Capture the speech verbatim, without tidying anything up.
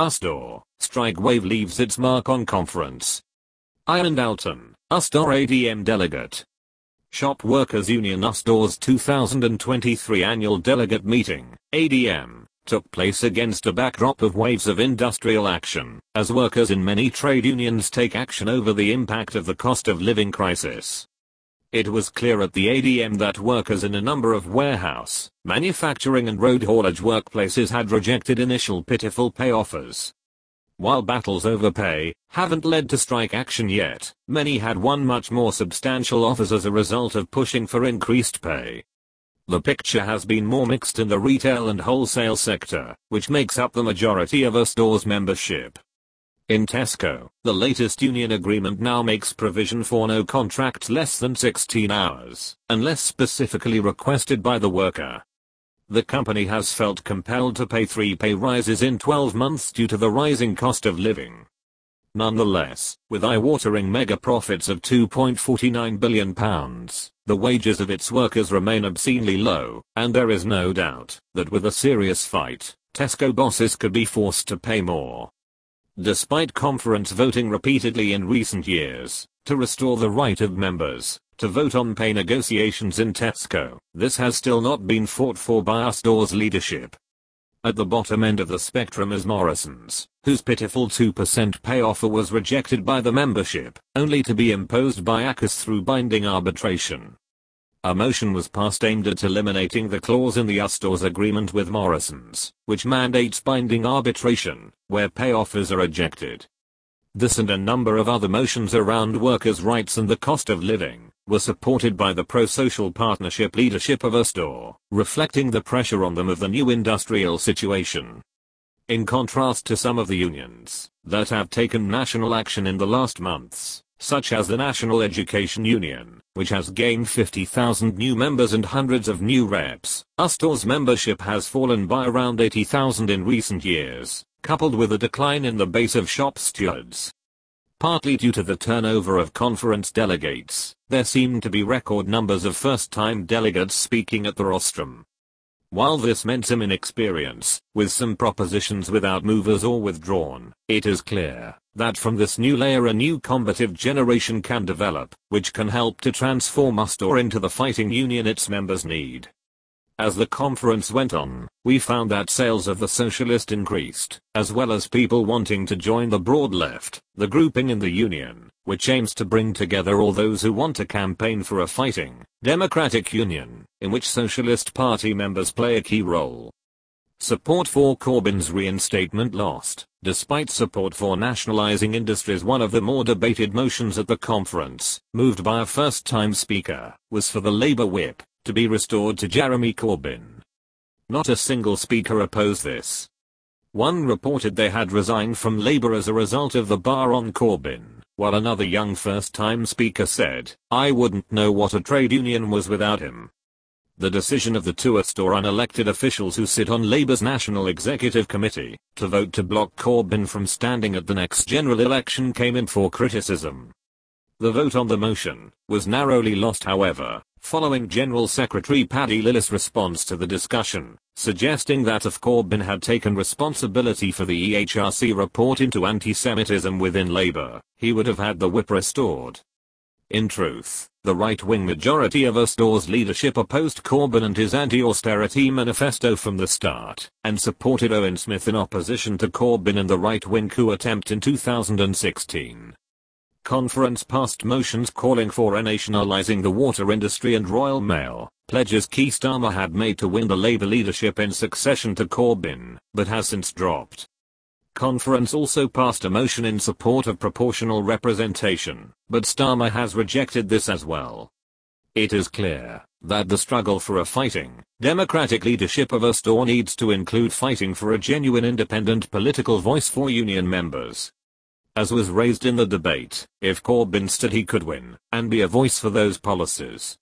Usdaw, strike wave leaves its mark on conference. Ian Dalton, Usdaw A D M delegate. Shop Workers Union Usdaw's two thousand twenty-three annual delegate meeting, A D M, took place against a backdrop of waves of industrial action, as workers in many trade unions take action over the impact of the cost of living crisis. It was clear at the A D M that workers in a number of warehouse, manufacturing and road haulage workplaces had rejected initial pitiful pay offers. While battles over pay haven't led to strike action yet, many had won much more substantial offers as a result of pushing for increased pay. The picture has been more mixed in the retail and wholesale sector, which makes up the majority of Usdaw's membership. In Tesco, the latest union agreement now makes provision for no contracts less than sixteen hours, unless specifically requested by the worker. The company has felt compelled to pay three pay rises in twelve months due to the rising cost of living. Nonetheless, with eye-watering mega profits of two point four nine billion pounds, the wages of its workers remain obscenely low, and there is no doubt that with a serious fight, Tesco bosses could be forced to pay more. Despite conference voting repeatedly in recent years to restore the right of members to vote on pay negotiations in Tesco, this has still not been fought for by Usdaw's leadership. At the bottom end of the spectrum is Morrisons, whose pitiful two percent pay offer was rejected by the membership, only to be imposed by A C U S through binding arbitration. A motion was passed aimed at eliminating the clause in the Usdaw's agreement with Morrisons, which mandates binding arbitration, where pay offers are rejected. This and a number of other motions around workers' rights and the cost of living were supported by the pro-social partnership leadership of Usdaw, reflecting the pressure on them of the new industrial situation. In contrast to some of the unions that have taken national action in the last months, such as the National Education Union, which has gained fifty thousand new members and hundreds of new reps, Usdaw's membership has fallen by around eighty thousand in recent years, coupled with a decline in the base of shop stewards. Partly due to the turnover of conference delegates, there seem to be record numbers of first-time delegates speaking at the rostrum. While this meant some inexperience, with some propositions without movers or withdrawn, it is clear that from this new layer a new combative generation can develop, which can help to transform Usdaw into the fighting union its members need. As the conference went on, we found that sales of the Socialist increased, as well as people wanting to join the broad left, the grouping in the union, which aims to bring together all those who want to campaign for a fighting, democratic union, in which Socialist Party members play a key role. Support for Corbyn's reinstatement lost, despite support for nationalising industries. One of the more debated motions at the conference, moved by a first-time speaker, was for the Labour whip to be restored to Jeremy Corbyn. Not a single speaker opposed this. One reported they had resigned from Labour as a result of the bar on Corbyn, while another young first-time speaker said, "I wouldn't know what a trade union was without him." The decision of the two Usdaw unelected officials who sit on Labour's National Executive Committee to vote to block Corbyn from standing at the next general election came in for criticism. The vote on the motion was narrowly lost, however, following General Secretary Paddy Lillis' response to the discussion, suggesting that if Corbyn had taken responsibility for the E H R C report into anti-Semitism within Labour, he would have had the whip restored. In truth, the right-wing majority of Usdaw's leadership opposed Corbyn and his anti-austerity manifesto from the start, and supported Owen Smith in opposition to Corbyn in the right-wing coup attempt in two thousand sixteen. Conference passed motions calling for renationalising the water industry and Royal Mail, pledges Keir Starmer had made to win the Labour leadership in succession to Corbyn, but has since dropped. Conference also passed a motion in support of proportional representation, but Starmer has rejected this as well. It is clear that the struggle for a fighting, democratic leadership of Usdaw needs to include fighting for a genuine independent political voice for union members. As was raised in the debate, if Corbyn stood he could win, and be a voice for those policies